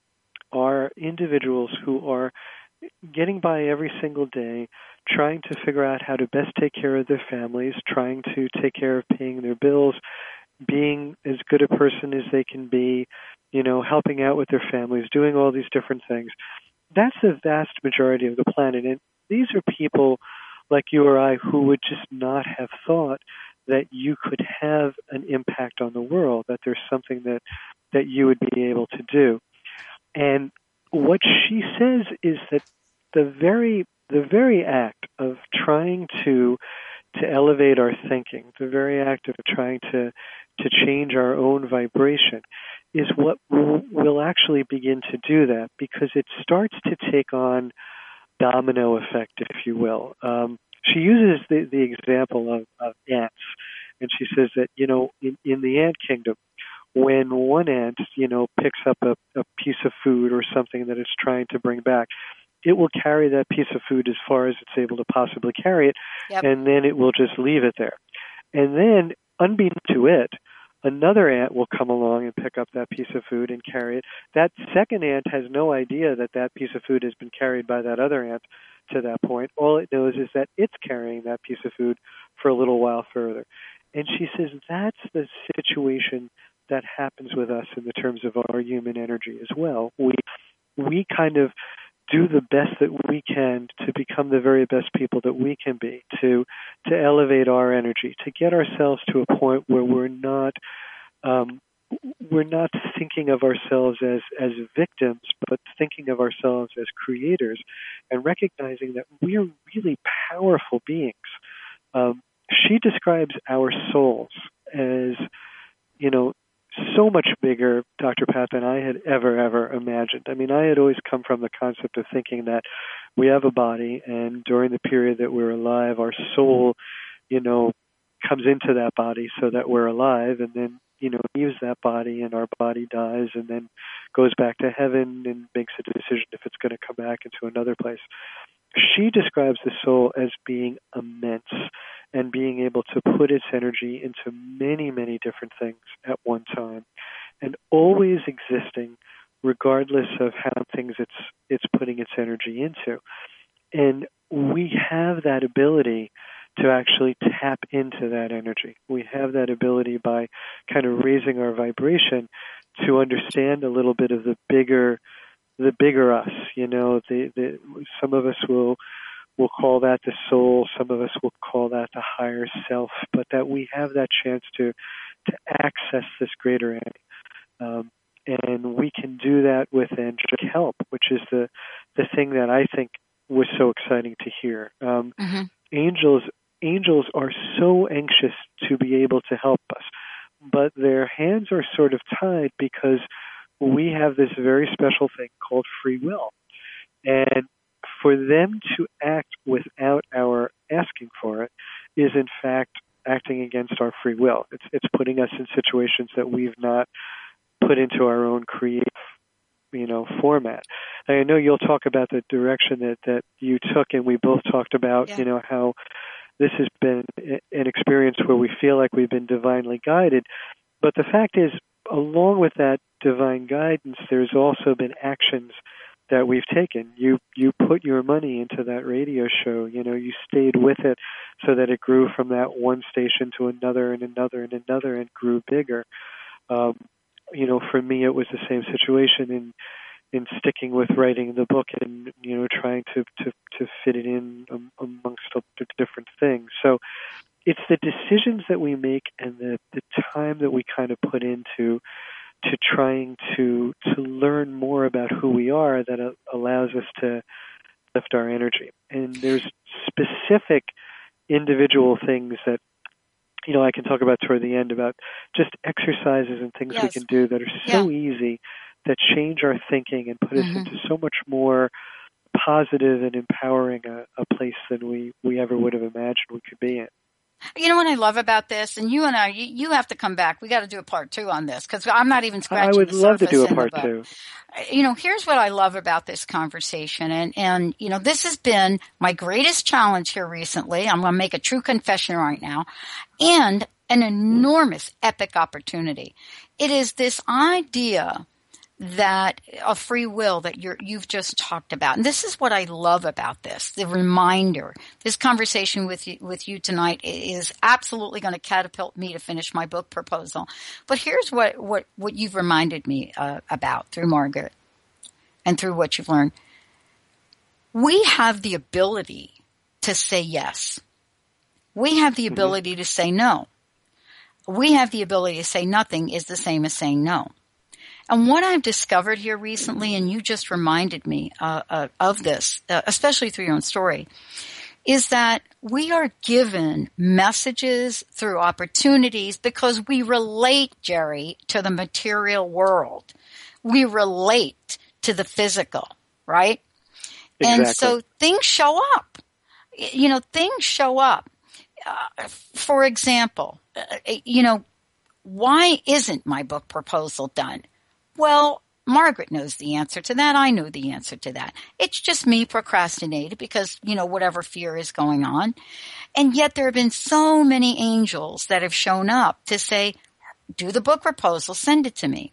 are individuals who are getting by every single day, trying to figure out how to best take care of their families, trying to take care of paying their bills, being as good a person as they can be, you know, helping out with their families, doing all these different things. That's the vast majority of the planet. And these are people like you or I who would just not have thought that you could have an impact on the world, that there's something that, that you would be able to do. And what she says is that the very the very act of trying to to elevate our thinking, the very act of trying to to change our own vibration is what will, will actually begin to do that, because it starts to take on domino effect, if you will. Um, she uses the, the example of, of ants, and she says that, you know, in, in the ant kingdom, when one ant, you know, picks up a, a piece of food or something that it's trying to bring back, it will carry that piece of food as far as it's able to possibly carry it, yep. and then it will just leave it there. And then, unbeknownst to it, another ant will come along and pick up that piece of food and carry it. That second ant has no idea that that piece of food has been carried by that other ant to that point. All it knows is that it's carrying that piece of food for a little while further. And she says that's the situation that happens with us in the terms of our human energy as well. We we kind of do the best that we can to become the very best people that we can be, to to elevate our energy, to get ourselves to a point where we're not um, we're not thinking of ourselves as, as victims, but thinking of ourselves as creators, and recognizing that we are really powerful beings. Um, she describes our souls as, you know, so much bigger, Doctor Pat, than I had ever, ever imagined. I mean, I had always come from the concept of thinking that we have a body, and during the period that we're alive, our soul, you know, comes into that body so that we're alive, and then, you know, leaves that body, and our body dies, and then goes back to heaven and makes a decision if it's going to come back into another place. She describes the soul as being immense and being able to put its energy into many, many different things at one time, and always existing regardless of how things it's it's putting its energy into. And we have that ability to actually tap into that energy. We have that ability by kind of raising our vibration to understand a little bit of the bigger the bigger us. You know, the, the some of us will will call that the soul. Some of us will call that the higher self. But that we have that chance to to access this greater entity. Um, and we can do that with angelic help, which is the the thing that I think was so exciting to hear. Um, mm-hmm. Angels angels are so anxious to be able to help us, but their hands are sort of tied because we have this very special thing called free will. And for them to act without our asking for it is, in fact, acting against our free will. It's it's putting us in situations that we've not put into our own creative, you know, format. And I know you'll talk about the direction that, that you took, and we both talked about, yeah. you know, how this has been an experience where we feel like we've been divinely guided. But the fact is, along with that divine guidance, there's also been actions that we've taken. You you put your money into that radio show. You know, you stayed with it so that it grew from that one station to another and another and another and grew bigger. Um, you know, for me, it was the same situation in in sticking with writing the book and, you know, trying to, to, to fit it in um, amongst the different things. So it's the decisions that we make and the, the time that we kind of put into to trying to to learn more about who we are that uh, allows us to lift our energy. And there's specific individual things that, you know, I can talk about toward the end about just exercises and things yes. we can do that are so yeah. easy, that change our thinking and put mm-hmm. us into so much more positive and empowering a, a place than we, we ever would have imagined we could be in. You know what I love about this, and you and I, you, you have to come back. We got to do a part two on this because I'm not even scratching I would the love to do a surface part in the two. You know, here's what I love about this conversation, and and you know, this has been my greatest challenge here recently. I'm going to make a true confession right now, and an enormous, epic opportunity. It is this idea that of free will that you're, you've just talked about. And this is what I love about this, the reminder. This conversation with you, with you tonight is absolutely going to catapult me to finish my book proposal. But here's what, what, what you've reminded me uh, about through Margaret and through what you've learned. We have the ability to say yes. We have the ability mm-hmm. to say no. We have the ability to say nothing is the same as saying no. And what I've discovered here recently, and you just reminded me uh, uh, of this, uh, especially through your own story, is that we are given messages through opportunities because we relate, Jerry, to the material world. We relate to the physical, right? Exactly. And so things show up. You know, things show up. Uh, for example, uh, you know, why isn't my book proposal done? Well, Margaret knows the answer to that. I know the answer to that. It's just me procrastinating because, you know, whatever fear is going on. And yet there have been so many angels that have shown up to say, do the book proposal, send it to me.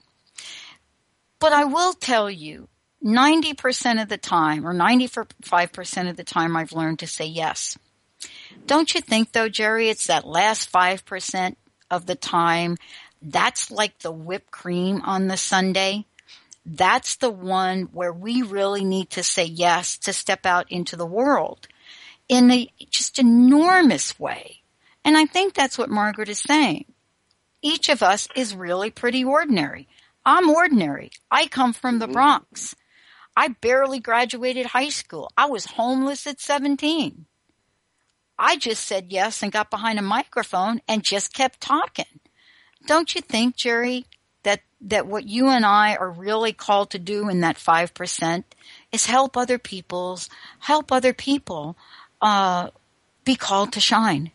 But I will tell you, ninety percent of the time or ninety-five percent of the time I've learned to say yes. Don't you think, though, Jerry, it's that last five percent of the time that's like the whipped cream on the sundae? That's the one where we really need to say yes to step out into the world in a just enormous way. And I think that's what Margaret is saying. Each of us is really pretty ordinary. I'm ordinary. I come from the Bronx. I barely graduated high school. I was homeless at seventeen. I just said yes and got behind a microphone and just kept talking. Don't you think, Jerry, that, that what you and I are really called to do in that five percent is help other people's, help other people uh, be called to shine?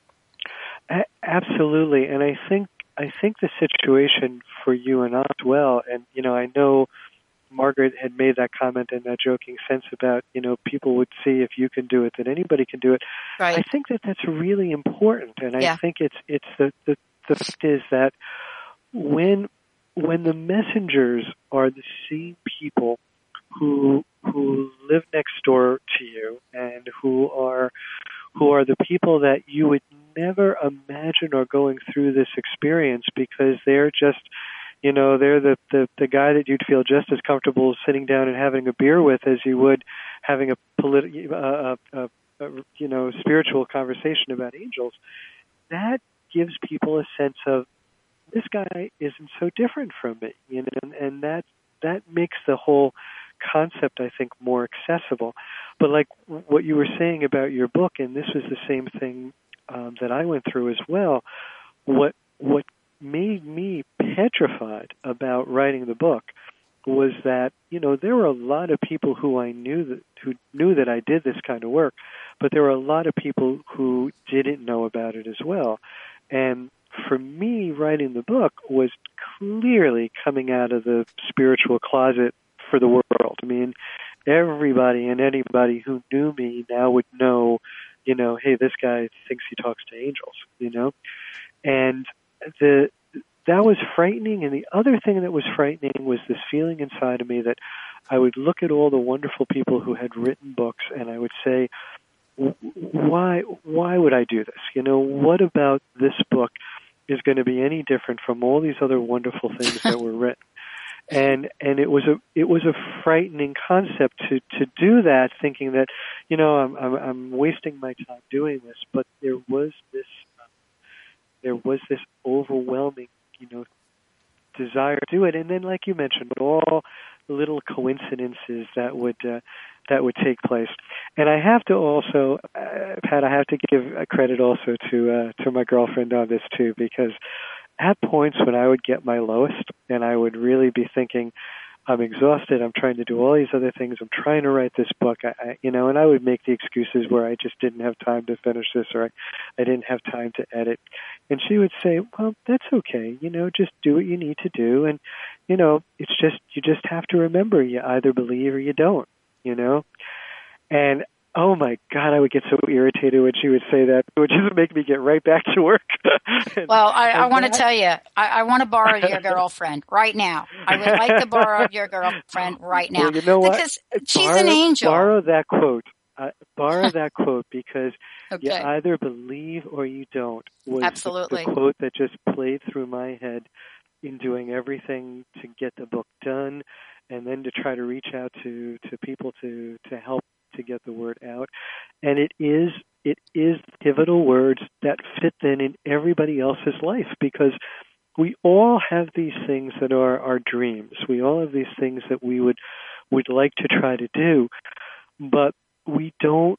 A- absolutely. And I think, I think the situation for you and us as well, and, you know, I know Margaret had made that comment in that joking sense about, you know, people would see if you can do it, that anybody can do it. Right. I think that that's really important. And I yeah. think it's, it's the, the, The fact is that when when the messengers are the same people who who live next door to you and who are who are the people that you would never imagine are going through this experience because they're just, You know, they're the, the, the guy that you'd feel just as comfortable sitting down and having a beer with as you would having a politi- uh, uh, uh, you know, spiritual conversation about angels. That gives people a sense of, this guy isn't so different from me, you know, and, and that that makes the whole concept, I think, more accessible. But like what you were saying about your book, and this was the same thing um, that I went through as well, what what made me petrified about writing the book was that, you know, there were a lot of people who I knew that who knew that I did this kind of work, but there were a lot of people who didn't know about it as well. And for me, writing the book was clearly coming out of the spiritual closet for the world. I mean, everybody and anybody who knew me now would know, you know, hey, this guy thinks he talks to angels, you know? And the that was frightening. And the other thing that was frightening was this feeling inside of me that I would look at all the wonderful people who had written books and I would say, why why would I do this? You know, what about this book is going to be any different from all these other wonderful things that were written? And and it was a it was a frightening concept to, to do that, thinking that, you know, I'm I'm, I'm wasting my time doing this. But there was this um, there was this overwhelming, you know, desire to do it. And then, like you mentioned, all little coincidences that would uh, that would take place. And I have to also, uh, Pat, I have to give a credit also to uh, to my girlfriend on this too, because at points when I would get my lowest and I would really be thinking, I'm exhausted, I'm trying to do all these other things, I'm trying to write this book, I, I, you know, and I would make the excuses where I just didn't have time to finish this or I, I didn't have time to edit. And she would say, well, that's okay, you know, just do what you need to do. And, you know, it's just, you just have to remember you either believe or you don't, you know. And oh my God, I would get so irritated when she would say that. It would just make me get right back to work. and, well, I, I want to tell you, I, I want to borrow your girlfriend right now. I would like to borrow your girlfriend right now. Well, you know what? Because she's borrow, an angel. Borrow that quote. Uh, borrow that quote because okay. you either believe or you don't. Was Absolutely. The, the quote that just played through my head in doing everything to get the book done and then to try to reach out to, to people to, to help to get the word out. And it is it is pivotal words that fit then in everybody else's life, because we all have these things that are our dreams. We all have these things that we would would like to try to do, but we don't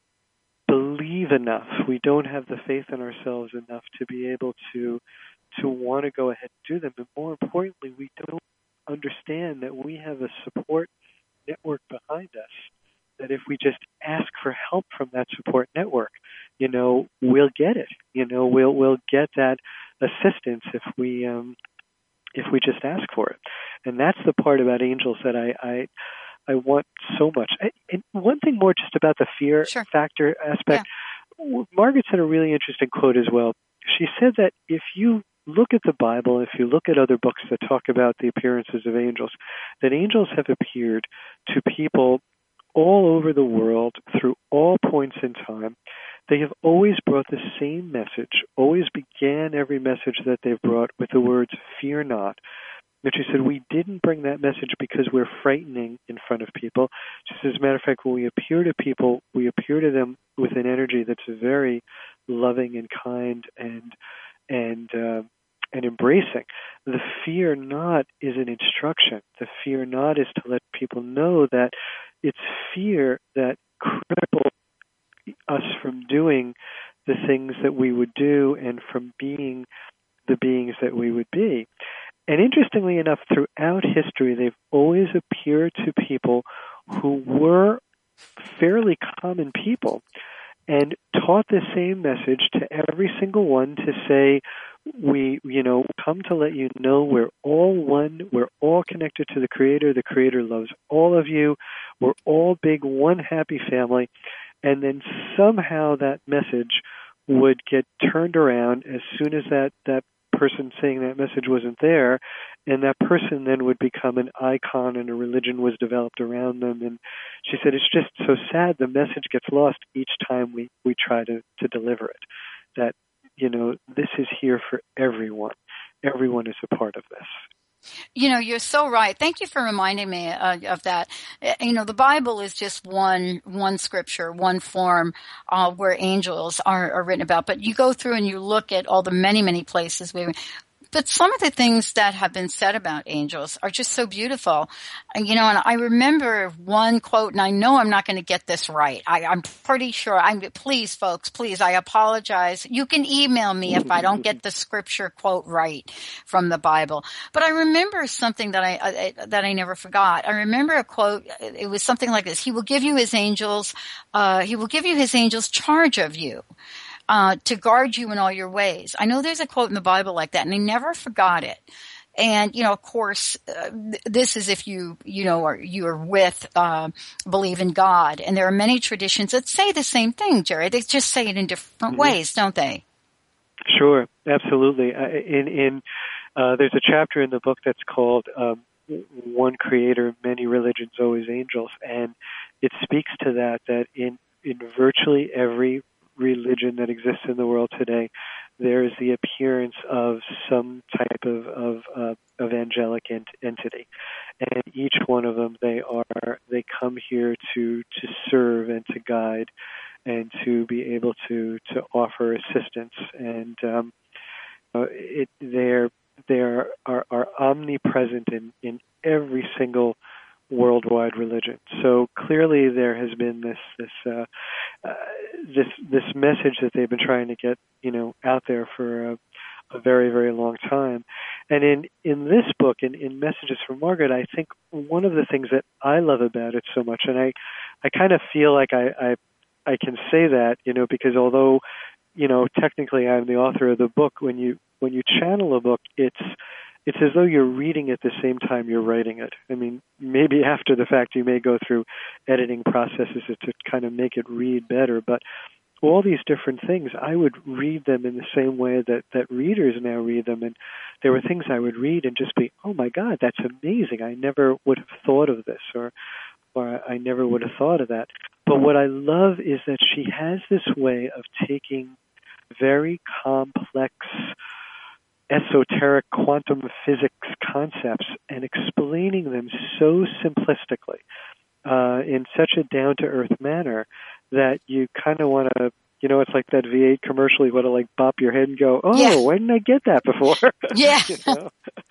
believe enough. We don't have the faith in ourselves enough to be able to to want to go ahead and do them. And more importantly, we don't understand that we have a support network behind us, that if we just ask for help from that support network, you know, we'll get it. You know, we'll we'll get that assistance if we um, if we just ask for it. And that's the part about angels that I I, I want so much. I, and one thing more just about the fear sure. factor aspect. Yeah. Margaret said a really interesting quote as well. She said that if you look at the Bible, if you look at other books that talk about the appearances of angels, that angels have appeared to people all over the world through all points in time. They have always brought the same message, always began every message that they've brought with the words, fear not. And she said, we didn't bring that message because we're frightening in front of people. She says, as a matter of fact, when we appear to people, we appear to them with an energy that's very loving and kind and and uh, and embracing. The fear not is an instruction. The fear not is to let people know that it's fear that cripples us from doing the things that we would do and from being the beings that we would be. And interestingly enough, throughout history, they've always appeared to people who were fairly common people and taught the same message to every single one to say, we, you know, come to let you know we're all one, we're all connected to the Creator, the Creator loves all of you, we're all big, one happy family, and then somehow that message would get turned around as soon as that, that person saying that message wasn't there, and that person then would become an icon and a religion was developed around them. And she said, it's just so sad the message gets lost each time we, we try to, to deliver it, that, you know, this is here for everyone. Everyone is a part of this. You know, you're so right. Thank you for reminding me uh, of that. You know, the Bible is just one one scripture, one form uh, where angels are, are written about. But you go through and you look at all the many, many places we. But some of the things that have been said about angels are just so beautiful. And, you know, and I remember one quote, and I know I'm not going to get this right. I, I'm pretty sure. I'm, please, folks, please, I apologize. You can email me if I don't get the scripture quote right from the Bible. But I remember something that I, I that I never forgot. I remember a quote. It was something like this: He will give you his angels. Uh, he will give you his angels charge of you. Uh, to guard you in all your ways. I know there's a quote in the Bible like that, and I never forgot it. And, you know, of course, uh, th- this is if you, you know, are, you are with, uh, believe in God. And there are many traditions that say the same thing, Jerry. They just say it in different mm-hmm. ways, don't they? Sure, absolutely. Uh, in, in, uh, there's a chapter in the book that's called, um, One Creator, Many Religions, Always Angels. And it speaks to that, that in, in virtually every religion that exists in the world today, there is the appearance of some type of of, uh, of angelic ent- entity, and each one of them they are they come here to to serve and to guide, and to be able to to offer assistance, and um, it they're they are, are are omnipresent in in every single worldwide religion. So clearly there has been this this uh, uh, this this message that they've been trying to get, you know, out there for a, a very, very long time. And in, in this book, in, in Messages from Margaret, I think one of the things that I love about it so much, and I, I kind of feel like I, I I can say that, you know, because although, you know, technically I'm the author of the book, when you when you channel a book, it's It's as though you're reading at the same time you're writing it. I mean, maybe after the fact you may go through editing processes to kind of make it read better, but all these different things, I would read them in the same way that, that readers now read them. And there were things I would read and just be, oh my God, that's amazing. I never would have thought of this, or or I never would have thought of that. But what I love is that she has this way of taking very complex esoteric quantum physics concepts and explaining them so simplistically uh, in such a down-to-earth manner that you kind of want to, you know, it's like that V eight commercial, you want to like bop your head and go, oh, yeah. Why didn't I get that before? Yeah. You know?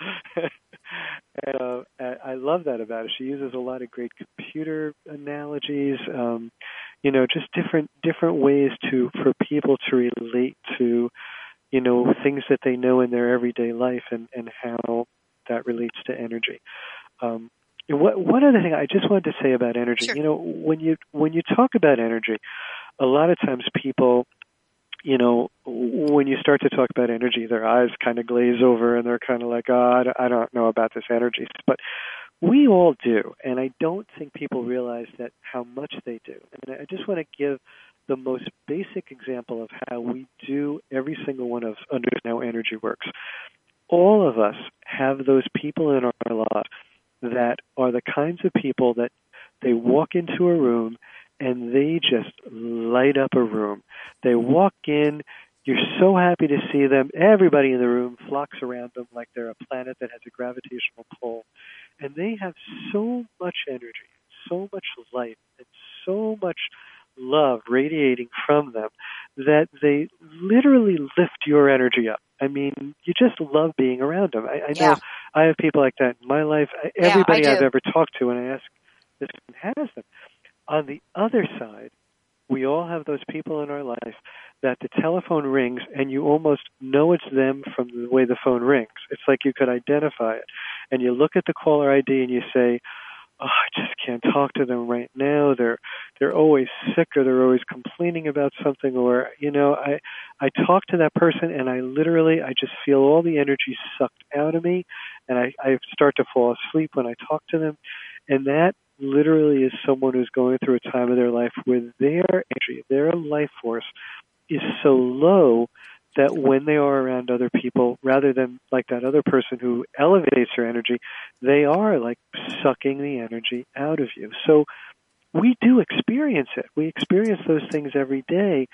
And, uh, I love that about it. She uses a lot of great computer analogies, um, you know, just different different ways to for people to relate to, you know, things that they know in their everyday life, and, and how that relates to energy. Um, what, one other thing I just wanted to say about energy, sure. you know, when you when you talk about energy, a lot of times people, you know, when you start to talk about energy, their eyes kind of glaze over and they're kind of like, oh, I don't know about this energy. But we all do, and I don't think people realize that how much they do. And I just want to give the most basic example of how we do every single one of us understand how energy works. All of us have those people in our lives that are the kinds of people that they walk into a room and they just light up a room. They walk in, you're so happy to see them. Everybody in the room flocks around them like they're a planet that has a gravitational pull. And they have so much energy, so much light, and so much love radiating from them that they literally lift your energy up. I mean, you just love being around them. I, I know yeah. I have people like that in my life. Everybody yeah, I've ever talked to, and I ask, this has them. On the other side, we all have those people in our life that the telephone rings and you almost know it's them from the way the phone rings. It's like you could identify it. And you look at the caller I D and you say, oh, I just can't talk to them right now. They're they're always sick, or they're always complaining about something, or, you know, I I talk to that person and I literally, I just feel all the energy sucked out of me, and I, I start to fall asleep when I talk to them. And that literally is someone who's going through a time of their life where their energy, their life force is so low that when they are around other people, rather than like that other person who elevates your energy, they are like sucking the energy out of you. So we do experience it. We experience those things every day,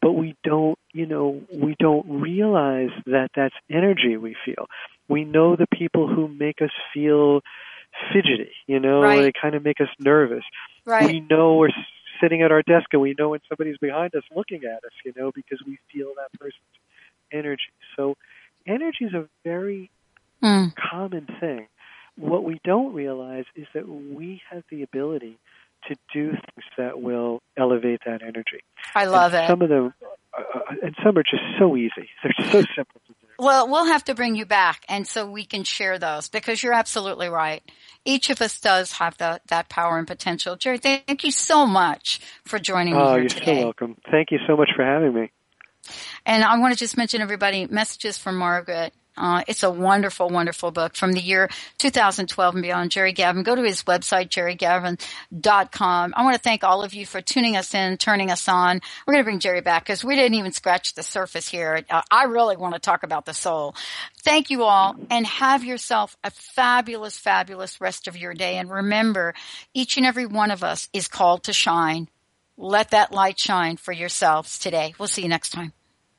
but we don't, you know, we don't realize that that's energy we feel. We know the people who make us feel fidgety, you know, right. they kind of make us nervous. Right. We know we're sitting at our desk and we know when somebody's behind us looking at us, you know, because we feel that person's energy. So energy is a very mm. common thing. What we don't realize is that we have the ability to do things that will elevate that energy. I love and it. Some of them, uh, and some are just so easy. They're just so simple to do. Well, we'll have to bring you back, and so we can share those, because you're absolutely right. Each of us does have the, that power and potential. Jerry, thank you so much for joining me oh, here you're today. so welcome. Thank you so much for having me. And I want to just mention, everybody, Messages from Margaret. Uh, it's a wonderful, wonderful book from the year two thousand twelve and beyond. Jerry Gavin, go to his website, jerry gavin dot com. I want to thank all of you for tuning us in, turning us on. We're going to bring Jerry back because we didn't even scratch the surface here. Uh, I really want to talk about the soul. Thank you all, and have yourself a fabulous, fabulous rest of your day. And remember, each and every one of us is called to shine. Let that light shine for yourselves today. We'll see you next time.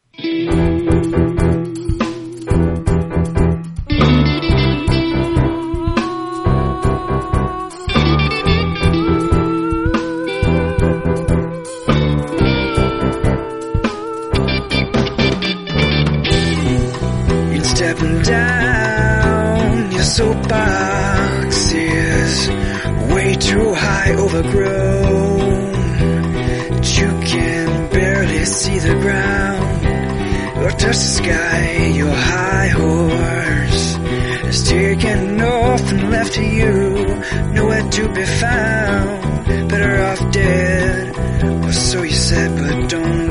Stepping down, your soapbox is way too high, overgrown, that you can barely see the ground or touch the sky. Your high horse is taken off and left to you, nowhere to be found. Better off dead, or so you said, but don't